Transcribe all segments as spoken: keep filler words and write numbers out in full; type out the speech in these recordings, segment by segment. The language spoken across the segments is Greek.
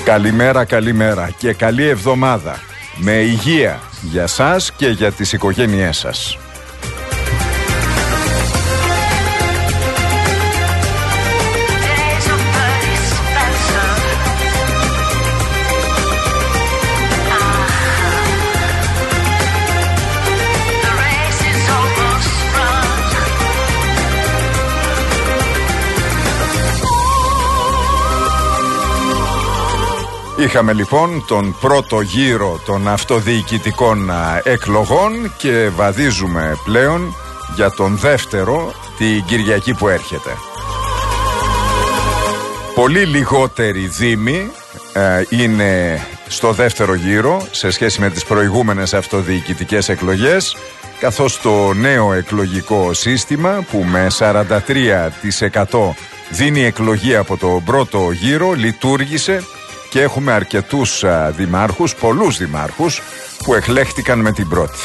Καλημέρα, καλημέρα και καλή εβδομάδα. Με υγεία για σας και για τις οικογένειές σας. Είχαμε λοιπόν τον πρώτο γύρο των αυτοδιοικητικών εκλογών και βαδίζουμε πλέον για τον δεύτερο την Κυριακή που έρχεται. Πολύ λιγότεροι δήμοι ε, είναι στο δεύτερο γύρο σε σχέση με τις προηγούμενες αυτοδιοικητικές εκλογές, καθώς το νέο εκλογικό σύστημα που με σαράντα τρία τοις εκατό δίνει εκλογή από το πρώτο γύρο λειτουργήσε και έχουμε αρκετούς α, δημάρχους, πολλούς δημάρχους που εκλέχτηκαν με την πρώτη.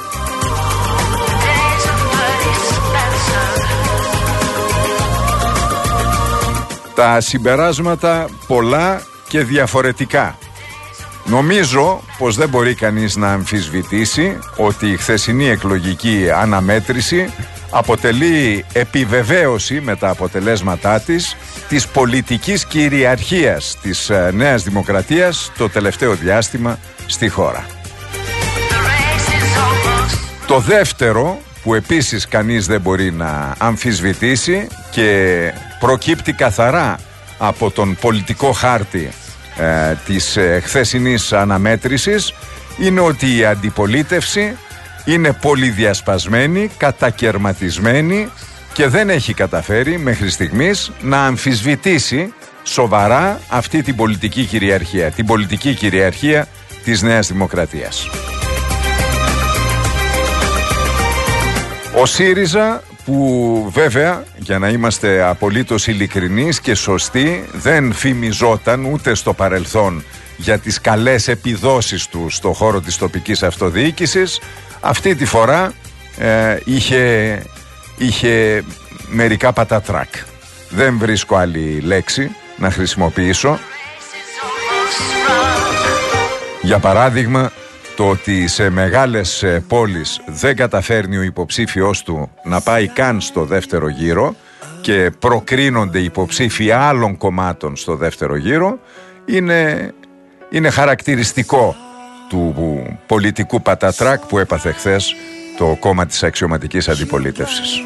Τα συμπεράσματα πολλά και διαφορετικά. Νομίζω πως δεν μπορεί κανείς να αμφισβητήσει ότι η χθεσινή εκλογική αναμέτρηση αποτελεί επιβεβαίωση με τα αποτελέσματά της της πολιτικής κυριαρχίας της Νέας Δημοκρατίας το τελευταίο διάστημα στη χώρα. Το δεύτερο, που επίσης κανείς δεν μπορεί να αμφισβητήσει και προκύπτει καθαρά από τον πολιτικό χάρτη ε, της ε, χθεσινής αναμέτρησης, είναι ότι η αντιπολίτευση είναι πολυδιασπασμένη, κατακερματισμένη και δεν έχει καταφέρει μέχρι στιγμής να αμφισβητήσει σοβαρά αυτή την πολιτική κυριαρχία, την πολιτική κυριαρχία της Νέας Δημοκρατίας. Ο ΣΥΡΙΖΑ, που βέβαια, για να είμαστε απολύτως ειλικρινείς και σωστοί, δεν φημιζόταν ούτε στο παρελθόν για τις καλές επιδόσεις του στο χώρο της τοπικής αυτοδιοίκησης, αυτή τη φορά ε, είχε, είχε μερικά πατατράκ. Δεν βρίσκω άλλη λέξη να χρησιμοποιήσω. Για παράδειγμα, το ότι σε μεγάλες πόλεις δεν καταφέρνει ο υποψήφιος του να πάει καν στο δεύτερο γύρο και προκρίνονται υποψήφοι άλλων κομμάτων στο δεύτερο γύρο, είναι, είναι χαρακτηριστικό του πολιτικού πατατράκ που έπαθε χθες το κόμμα της αξιωματικής αντιπολίτευσης.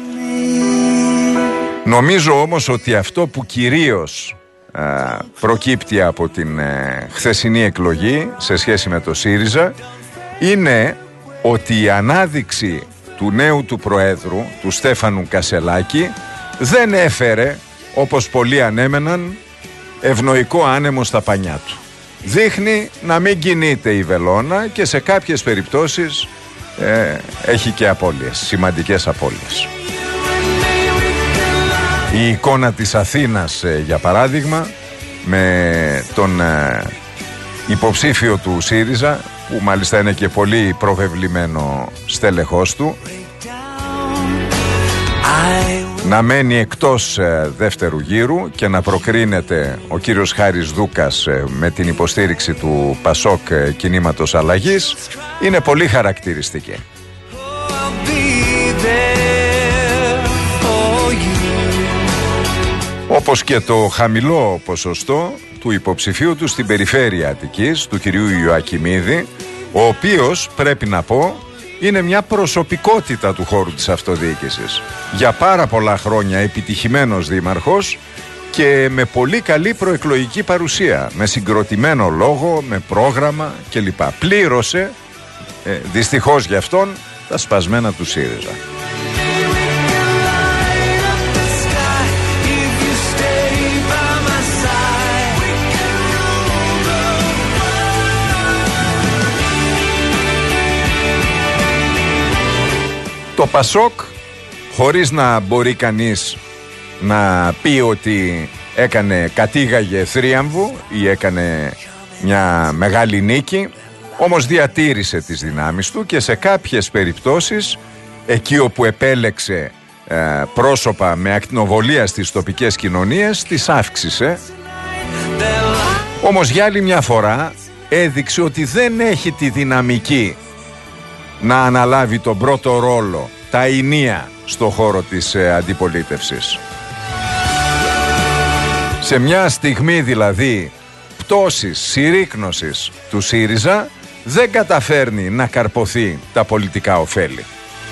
Νομίζω όμως ότι αυτό που κυρίως α, προκύπτει από την ε, χθεσινή εκλογή σε σχέση με το ΣΥΡΙΖΑ είναι ότι η ανάδειξη του νέου του Προέδρου, του Στέφανου Κασελάκη, δεν έφερε, όπως πολλοί ανέμεναν, ευνοϊκό άνεμο στα πανιά του. Δείχνει να μην κινείται η βελόνα και σε κάποιες περιπτώσεις ε, έχει και απώλειες, σημαντικές απώλειες. Η εικόνα της Αθήνας, ε, για παράδειγμα, με τον ε, υποψήφιο του ΣΥΡΙΖΑ, που μάλιστα είναι και πολύ προβεβλημένο στέλεχος του, να μένει εκτός ε, δεύτερου γύρου και να προκρίνεται ο κύριος Χάρης Δούκας ε, με την υποστήριξη του Πασόκ ε, Κινήματος Αλλαγής, είναι πολύ χαρακτηριστική. Όπως και το χαμηλό ποσοστό του υποψηφίου του στην περιφέρεια Αττικής, του κυρίου Ιωακιμίδη, ο οποίος, πρέπει να πω, είναι μια προσωπικότητα του χώρου της αυτοδιοίκησης. Για πάρα πολλά χρόνια επιτυχημένος δήμαρχος και με πολύ καλή προεκλογική παρουσία, με συγκροτημένο λόγο, με πρόγραμμα κλπ. Πλήρωσε, ε, δυστυχώς για αυτόν, τα σπασμένα του ΣΥΡΙΖΑ. Το Πασόκ, χωρίς να μπορεί κανείς να πει ότι έκανε κατήγαγε θρίαμβο ή έκανε μια μεγάλη νίκη, όμως διατήρησε τις δυνάμεις του και σε κάποιες περιπτώσεις, εκεί όπου επέλεξε ε, πρόσωπα με ακτινοβολία στις τοπικές κοινωνίες, τις αύξησε Όμως για άλλη μια φορά έδειξε ότι δεν έχει τη δυναμική να αναλάβει τον πρώτο ρόλο, τα ηνία στο χώρο της ε, αντιπολίτευσης. Σε μια στιγμή δηλαδή πτώσης, συρρίκνωσης του ΣΥΡΙΖΑ δεν καταφέρνει να καρποθεί τα πολιτικά ωφέλη.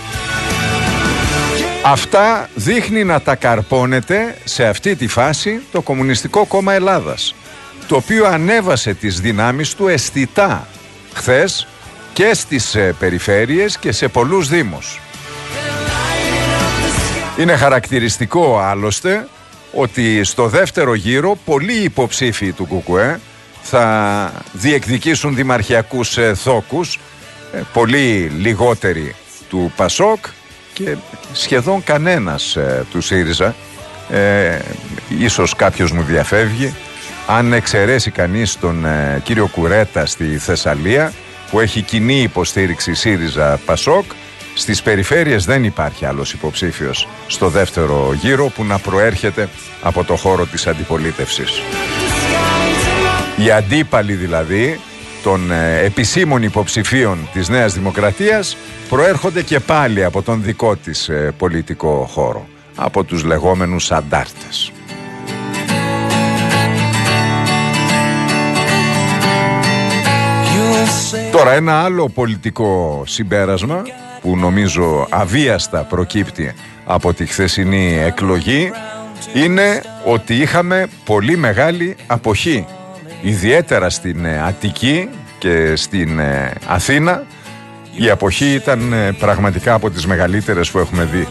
Αυτά δείχνει να τα καρπώνεται σε αυτή τη φάση το Κομμουνιστικό Κόμμα Ελλάδας, το οποίο ανέβασε τις δυνάμεις του αισθητά χθες και στις ε, περιφέρειες και σε πολλούς δήμους. Είναι χαρακτηριστικό άλλωστε ότι στο δεύτερο γύρο πολλοί υποψήφοι του ΚΚΕ θα διεκδικήσουν δημαρχιακούς ε, θόκους, ε, πολύ λιγότεροι του ΠΑΣΟΚ και σχεδόν κανένας ε, του ΣΥΡΙΖΑ. Ε, ίσως κάποιος μου διαφεύγει, αν εξαιρέσει κανείς τον ε, κύριο Κουρέτα στη Θεσσαλία που έχει κοινή υποστήριξη ΣΥΡΙΖΑ-ΠΑΣΟΚ. Στις περιφέρειες δεν υπάρχει άλλος υποψήφιος στο δεύτερο γύρο που να προέρχεται από το χώρο της αντιπολίτευσης. Οι αντίπαλοι δηλαδή των ε, επισήμων υποψηφίων της Νέας Δημοκρατίας προέρχονται και πάλι από τον δικό της ε, πολιτικό χώρο, από τους λεγόμενους αντάρτες. Τώρα ένα άλλο πολιτικό συμπέρασμα που νομίζω αβίαστα προκύπτει από τη χθεσινή εκλογή είναι ότι είχαμε πολύ μεγάλη αποχή, ιδιαίτερα στην Αττική και στην Αθήνα. Η αποχή ήταν πραγματικά από τις μεγαλύτερες που έχουμε δει.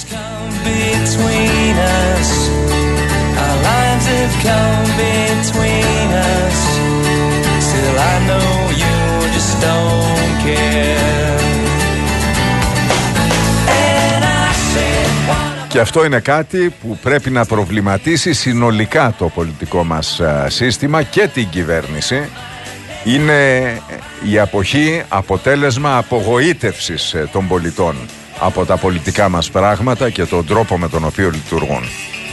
Και αυτό είναι κάτι που πρέπει να προβληματίσει συνολικά το πολιτικό μας σύστημα και την κυβέρνηση. Είναι η αποχή αποτέλεσμα απογοήτευσης των πολιτών από τα πολιτικά μας πράγματα και τον τρόπο με τον οποίο λειτουργούν.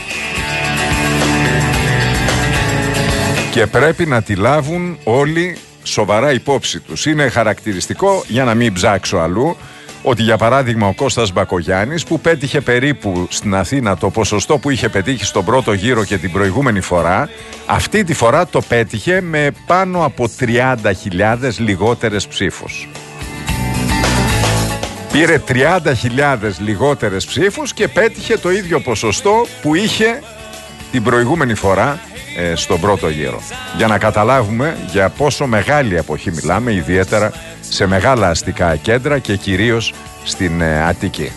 Και πρέπει να τη λάβουν όλοι σοβαρά υπόψη τους. Είναι χαρακτηριστικό, για να μην ψάξω αλλού, ότι για παράδειγμα ο Κώστας Μπακογιάννης, που πέτυχε περίπου στην Αθήνα το ποσοστό που είχε πετύχει στον πρώτο γύρο και την προηγούμενη φορά, αυτή τη φορά το πέτυχε με πάνω από τριάντα χιλιάδες λιγότερες ψήφους. Πήρε τριάντα χιλιάδες λιγότερες ψήφους και πέτυχε το ίδιο ποσοστό που είχε την προηγούμενη φορά ε, στον πρώτο γύρο. Για να καταλάβουμε για πόσο μεγάλη αποχή μιλάμε, ιδιαίτερα σε μεγάλα αστικά κέντρα και κυρίως στην ε, Αττική.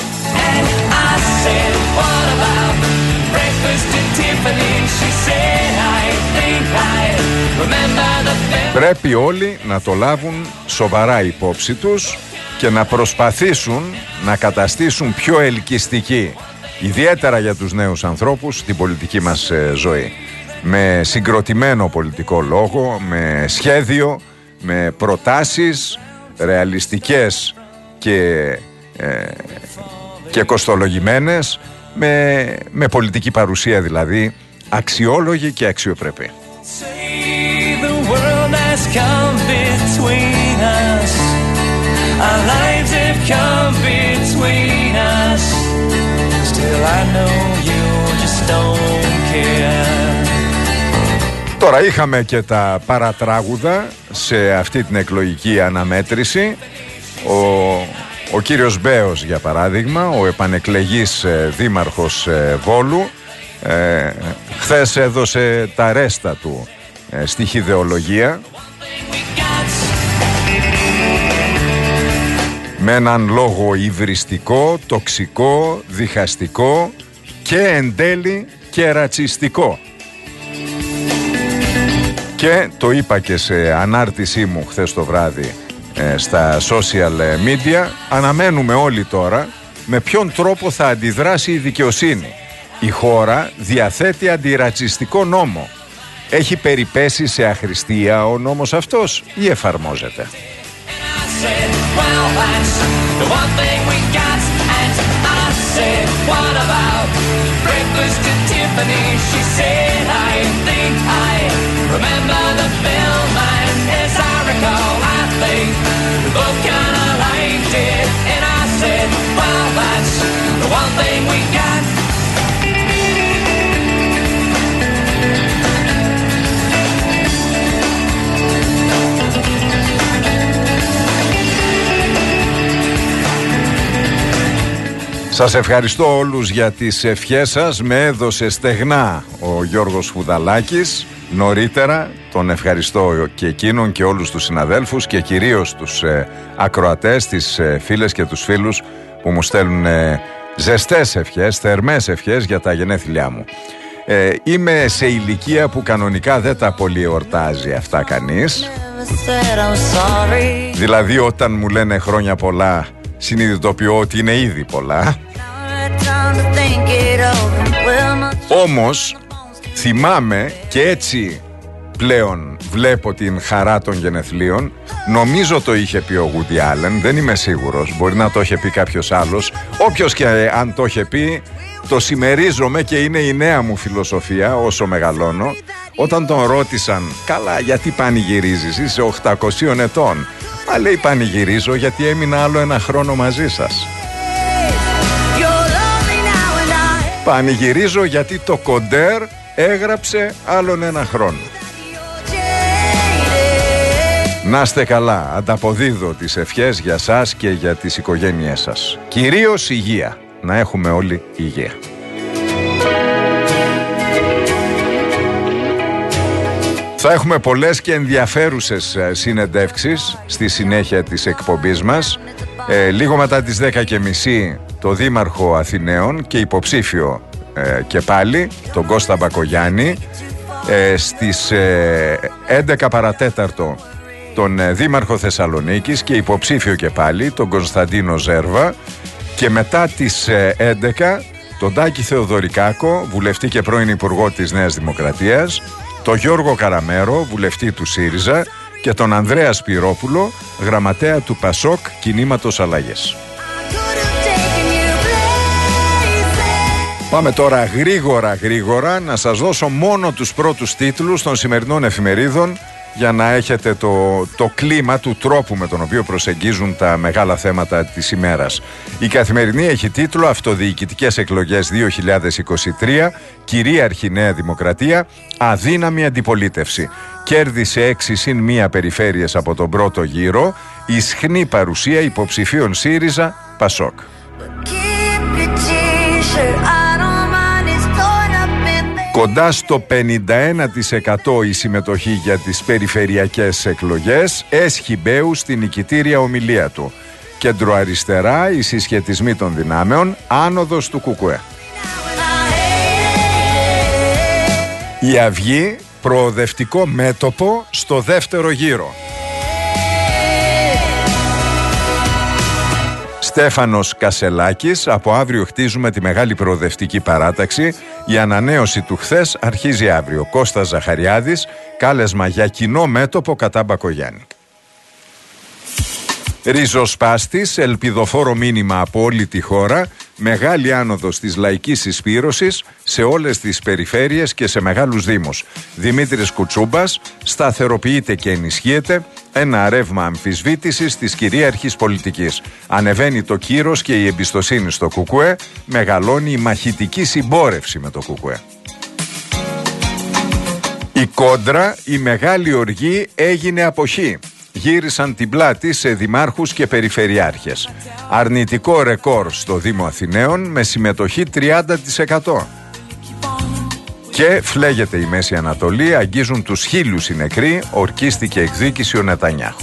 Πρέπει όλοι να το λάβουν σοβαρά υπόψη τους και να προσπαθήσουν να καταστήσουν πιο ελκυστική, ιδιαίτερα για τους νέους ανθρώπους, την πολιτική μας ε, ζωή. Με συγκροτημένο πολιτικό λόγο, με σχέδιο, με προτάσεις ρεαλιστικές και, ε, και κοστολογημένες, με, με πολιτική παρουσία δηλαδή, αξιόλογη και αξιοπρεπή. Τώρα είχαμε και τα παρατράγουδα σε αυτή την εκλογική αναμέτρηση. Ο, ο κύριος Μπέος, για παράδειγμα, ο επανεκλεγής ε, δήμαρχος ε, Βόλου, ε, χθες έδωσε τα ρέστα του ε, στη χυδεολογία, με έναν λόγο υβριστικό, τοξικό, διχαστικό και εν τέλει και ρατσιστικό. Και το είπα και σε ανάρτησή μου χθες το βράδυ ε, στα social media, αναμένουμε όλοι τώρα με ποιον τρόπο θα αντιδράσει η δικαιοσύνη. Η χώρα διαθέτει αντιρατσιστικό νόμο. Έχει περιπέσει σε αχρηστία ο νόμος αυτός ή εφαρμόζεται? Remember Σας ευχαριστώ όλους για τις ευχές σας. Με έδωσε στεγνά ο Γιώργος Φουδαλάκης νωρίτερα. Τον ευχαριστώ και εκείνον και όλους τους συναδέλφους και κυρίως τους ε, ακροατές, τις ε, φίλες και τους φίλους που μου στέλνουν ε, ζεστές ευχές, θερμές ευχές για τα γενέθλιά μου. Ε, είμαι σε ηλικία που κανονικά δεν τα πολύ εορτάζει αυτά κανείς. Δηλαδή όταν μου λένε χρόνια πολλά, συνειδητοποιώ ότι είναι ήδη πολλά. Όμως θυμάμαι και έτσι πλέον βλέπω την χαρά των γενεθλίων. Νομίζω το είχε πει ο Woody Allen, δεν είμαι σίγουρος, μπορεί να το είχε πει κάποιος άλλος. Όποιος και αν το είχε πει, το συμμερίζομαι και είναι η νέα μου φιλοσοφία όσο μεγαλώνω. Όταν τον ρώτησαν, καλά γιατί πανηγυρίζεις, είσαι οκτακοσίων ετών? Μα λέει, πανηγυρίζω γιατί έμεινα άλλο ένα χρόνο μαζί σας. Πανηγυρίζω γιατί το κοντέρ έγραψε άλλον ένα χρόνο. Να είστε καλά, ανταποδίδω τις ευχές για σας και για τις οικογένειές σας. Κυρίως υγεία, να έχουμε όλοι υγεία. Θα έχουμε πολλές και ενδιαφέρουσες συνεντεύξεις στη συνέχεια της εκπομπής μας. Ε, λίγο μετά τις δέκα και μισή το Δήμαρχο Αθηναίων και υποψήφιο ε, και πάλι, τον Κώστα Μπακογιάννη. Ε, στις ε, έντεκα παρατέταρτο τον ε, Δήμαρχο Θεσσαλονίκης και υποψήφιο και πάλι, τον Κωνσταντίνο Ζέρβα. Και μετά τις ε, έντεκα τον Τάκη Θεοδωρικάκο, βουλευτή και πρώην υπουργό της Νέας Δημοκρατίας, τον Γιώργο Καραμέρο, βουλευτή του ΣΥΡΙΖΑ, και τον Ανδρέα Σπυρόπουλο, γραμματέα του ΠΑΣΟΚ Κινήματος Αλλαγές. Πάμε τώρα γρήγορα γρήγορα να σας δώσω μόνο τους πρώτους τίτλους των σημερινών εφημερίδων για να έχετε το, το κλίμα του τρόπου με τον οποίο προσεγγίζουν τα μεγάλα θέματα της ημέρας. Η Καθημερινή έχει τίτλο «Αυτοδιοικητικές εκλογές δύο χιλιάδες είκοσι τρία, κυρίαρχη Νέα Δημοκρατία, αδύναμη αντιπολίτευση. Κέρδισε έξι συν μία περιφέρειες από τον πρώτο γύρο, ισχνή παρουσία υποψηφίων ΣΥΡΙΖΑ ΠΑΣΟΚ». Κοντά στο πενήντα ένα τοις εκατό η συμμετοχή για τις περιφερειακές εκλογές, έσχει Μπέου στην νικητήρια ομιλία του. Κεντροαριστερά, οι συσχετισμοί των δυνάμεων, άνοδος του ΚΚΕ. Η Αυγή, προοδευτικό μέτωπο στο δεύτερο γύρο. Στέφανος Κασελάκης, από αύριο χτίζουμε τη μεγάλη προοδευτική παράταξη. Η ανανέωση του χθες αρχίζει αύριο. Κώστας Ζαχαριάδης, κάλεσμα για κοινό μέτωπο κατά Μπακογιάννη. Ριζοσπάστης, ελπιδοφόρο μήνυμα από όλη τη χώρα, μεγάλη άνοδος της λαϊκής συσπήρωσης σε όλες τις περιφέρειες και σε μεγάλους δήμους. Δημήτρης Κουτσούμπας, σταθεροποιείται και ενισχύεται ένα ρεύμα αμφισβήτησης της κυρίαρχης πολιτικής. Ανεβαίνει το κύρος και η εμπιστοσύνη στο ΚΚΕ, μεγαλώνει η μαχητική συμπόρευση με το ΚΚΕ. Η κόντρα, η μεγάλη οργή έγινε αποχή. Γύρισαν την πλάτη σε δημάρχους και περιφερειάρχες. Αρνητικό ρεκόρ στο Δήμο Αθηναίων με συμμετοχή τριάντα τοις εκατό. Και φλέγεται η Μέση Ανατολή, αγγίζουν τους χίλιους οι νεκροί, ορκίστηκε εκδίκηση ο Νετανιάχου.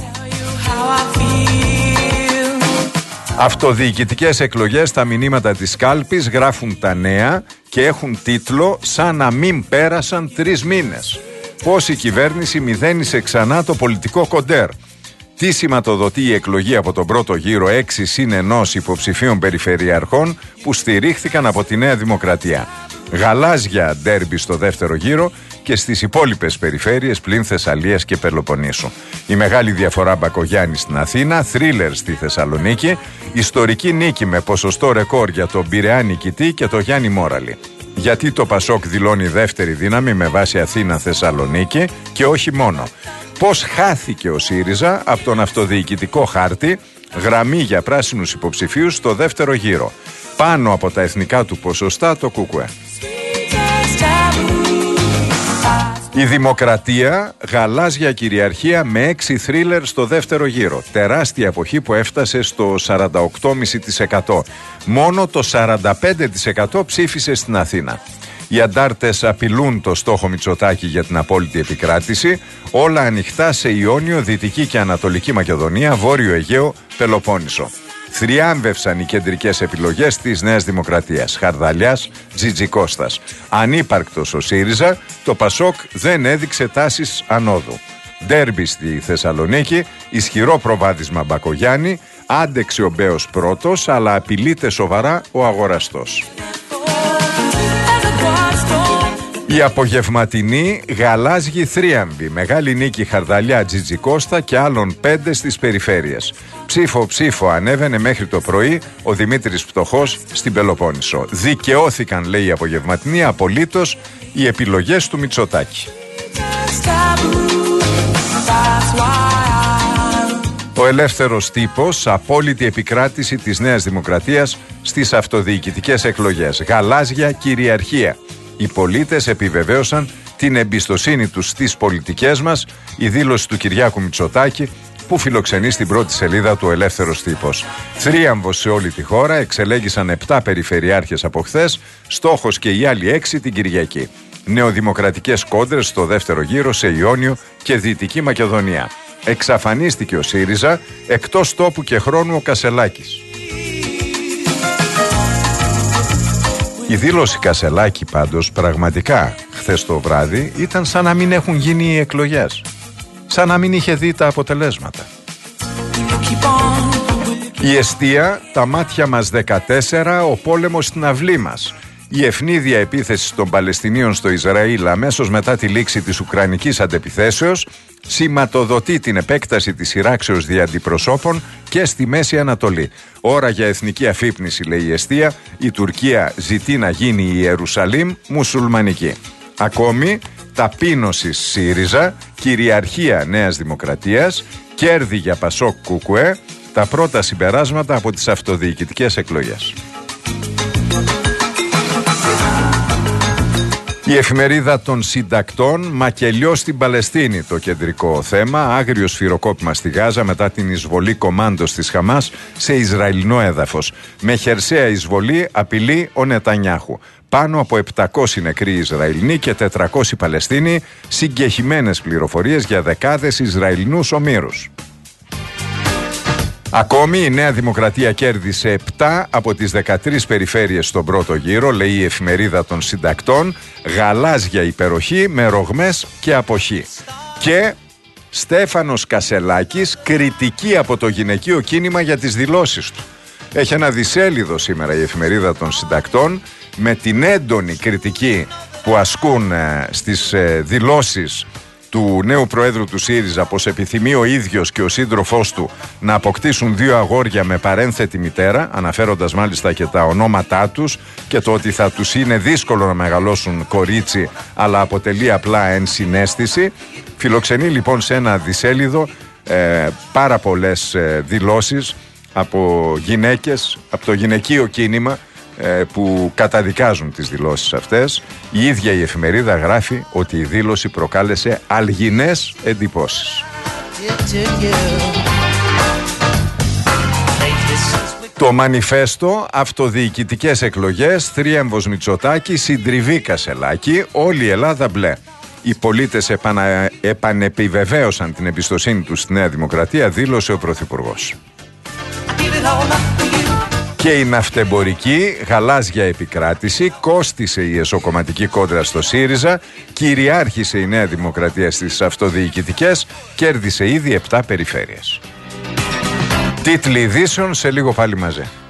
Αυτοδιοικητικές εκλογές, τα μηνύματα της κάλπης γράφουν τα νέα και έχουν τίτλο «Σαν να μην πέρασαν τρεις μήνες». Πώς η κυβέρνηση μηδένισε ξανά το πολιτικό κοντέρ. Τι σηματοδοτεί η εκλογή από τον πρώτο γύρο έξι συν ενός υποψηφίων περιφερειαρχών που στηρίχθηκαν από τη Νέα Δημοκρατία. Γαλάζια ντέρμπι στο δεύτερο γύρο και στις υπόλοιπες περιφέρειες πλην Θεσσαλίας και Πελοποννήσου. Η μεγάλη διαφορά Μπακογιάννη στην Αθήνα, θρίλερ στη Θεσσαλονίκη, ιστορική νίκη με ποσοστό ρεκόρ για τον Πειραιά νικητή και τον Γιάννη Μόραλη. Γιατί το ΠΑΣΟΚ δηλώνει δεύτερη δύναμη με βάση Αθήνα-Θεσσαλονίκη και όχι μόνο. Πώς χάθηκε ο ΣΥΡΙΖΑ από τον αυτοδιοικητικό χάρτη, γραμμή για πράσινους υποψηφίους στο δεύτερο γύρο. Πάνω από τα εθνικά του ποσοστά το ΚΚΕ. Η Δημοκρατία, γαλάζια κυριαρχία με έξι θρίλερ στο δεύτερο γύρο. Τεράστια αποχή που έφτασε στο σαράντα οκτώ κόμμα πέντε τοις εκατό. Μόνο το σαράντα πέντε τοις εκατό ψήφισε στην Αθήνα. Οι αντάρτες απειλούν το στόχο Μητσοτάκη για την απόλυτη επικράτηση. Όλα ανοιχτά σε Ιόνιο, Δυτική και Ανατολική Μακεδονία, Βόρειο Αιγαίο, Πελοπόννησο. Θριάμβευσαν οι κεντρικές επιλογές της Νέας Δημοκρατίας. Χαρδαλιάς, Τζιτζικώστας. Ανύπαρκτος ο ΣΥΡΙΖΑ, το ΠΑΣΟΚ δεν έδειξε τάσεις ανόδου. Ντέρμπι στη Θεσσαλονίκη, ισχυρό προβάδισμα Μπακογιάννη, άντεξε ο Μπέος πρώτος, αλλά απειλείται σοβαρά ο αγοραστός. Η απογευματινή γαλάζιοι θρίαμβοι. Μεγάλη νίκη Χαρδαλιά, Τζιτζικώστα και άλλων πέντε στις περιφέρειες. Ψήφο ψήφο ανέβαινε μέχρι το πρωί ο Δημήτρης Πτωχός στην Πελοπόννησο. Δικαιώθηκαν, λέει η απογευματινή, απολύτως οι επιλογές του Μητσοτάκη. Ο ελεύθερος τύπος, απόλυτη επικράτηση της Νέας Δημοκρατίας στις αυτοδιοικητικές εκλογές. Γαλάζια κυριαρχία. Οι πολίτες επιβεβαίωσαν την εμπιστοσύνη τους στις πολιτικές μας, η δήλωση του Κυριάκου Μητσοτάκη που φιλοξενεί στην πρώτη σελίδα του Ελεύθερος Τύπος. Θρίαμβος σε όλη τη χώρα, εξελέγησαν επτά περιφερειάρχες από χθες, στόχος και οι άλλοι έξι την Κυριακή. Νεοδημοκρατικές κόντρες στο δεύτερο γύρο σε Ιόνιο και Δυτική Μακεδονία. Εξαφανίστηκε ο ΣΥΡΙΖΑ, εκτός τόπου και χρόνου ο Κασελάκης. Η δήλωση Κασελάκη πάντως πραγματικά χθες το βράδυ ήταν σαν να μην έχουν γίνει οι εκλογές. Σαν να μην είχε δει τα αποτελέσματα. Η εστία, τα μάτια μας δεκατέσσερα, ο πόλεμος στην αυλή μας. Η ευνίδια επίθεση των Παλαιστινίων στο Ισραήλ αμέσως μετά τη λήξη της Ουκρανικής αντεπιθέσεως σηματοδοτεί την επέκταση της σειράξεως δια αντιπροσώπων και στη Μέση Ανατολή. Ώρα για εθνική αφύπνιση, λέει η εστία. Η Τουρκία ζητεί να γίνει η Ιερουσαλήμ μουσουλμανική. Ακόμη, ταπείνωση ΣΥΡΙΖΑ, κυριαρχία Νέας Δημοκρατίας, κέρδη για ΠΑΣΟΚ ΚΚΕ, τα πρώτα συμπεράσματα από τις αυτοδιοικητικές εκλογές. Η εφημερίδα των συντακτών, μακελιό στην Παλαιστίνη το κεντρικό θέμα, άγριο σφυροκόπημα στη Γάζα μετά την εισβολή κομάντος της Χαμάς σε Ισραηλινό έδαφος. Με χερσαία εισβολή απειλεί ο Νετανιάχου. Πάνω από επτακόσιοι νεκροί Ισραηλινοί και τετρακόσιοι Παλαιστίνοι, συγκεχημένες πληροφορίες για δεκάδες Ισραηλινούς ομήρους. Ακόμη η Νέα Δημοκρατία κέρδισε επτά από τις δεκατρείς περιφέρειες στον πρώτο γύρο, λέει η εφημερίδα των συντακτών, γαλάζια υπεροχή με ρογμές και αποχή. Και Στέφανος Κασελάκης, κριτική από το γυναικείο κίνημα για τις δηλώσεις του. Έχει ένα δισέλιδο σήμερα η εφημερίδα των συντακτών με την έντονη κριτική που ασκούν ε, στις ε, δηλώσεις του νέου Προέδρου του ΣΥΡΙΖΑ, πως επιθυμεί ο ίδιος και ο σύντροφός του να αποκτήσουν δύο αγόρια με παρένθετη μητέρα, αναφέροντας μάλιστα και τα ονόματά τους και το ότι θα τους είναι δύσκολο να μεγαλώσουν κορίτσι, αλλά αποτελεί απλά ενσυναίσθηση. Φιλοξενεί λοιπόν σε ένα δισέλιδο ε, πάρα πολλές ε, δηλώσεις από γυναίκες, από το γυναικείο κίνημα, που καταδικάζουν τις δηλώσεις αυτές. Η ίδια η εφημερίδα γράφει ότι η δήλωση προκάλεσε αλγινές εντυπώσεις. Το μανιφέστο, αυτοδιοικητικές εκλογές, θρίαμβος Μητσοτάκη, συντριβή Κασελάκη, όλη η Ελλάδα μπλε. Οι πολίτες επανα... επανεπιβεβαίωσαν την εμπιστοσύνη τους στη Νέα Δημοκρατία, δήλωσε ο Πρωθυπουργός. Και η ναυτεμπορική γαλάζια επικράτηση, κόστισε η εσωκομματική κόντρα στο ΣΥΡΙΖΑ, κυριάρχησε η Νέα Δημοκρατία στις αυτοδιοικητικές, κέρδισε ήδη επτά περιφέρειες. Τίτλοι ειδήσεων σε λίγο πάλι μαζί.